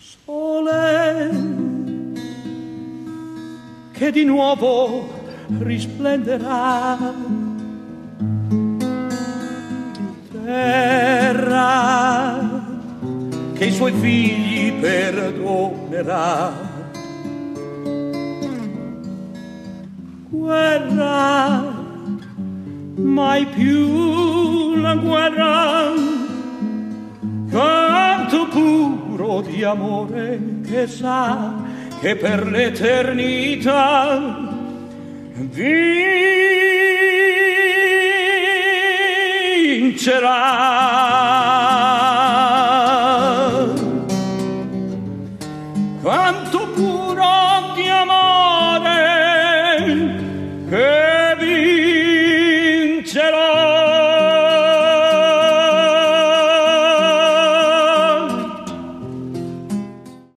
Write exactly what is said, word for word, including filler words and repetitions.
Sole che di nuovo risplenderà, terra che i suoi figli perdonerà, guerra, mai più la guerra, canto puro di amore che sa che per l'eternità vincerà. Quanto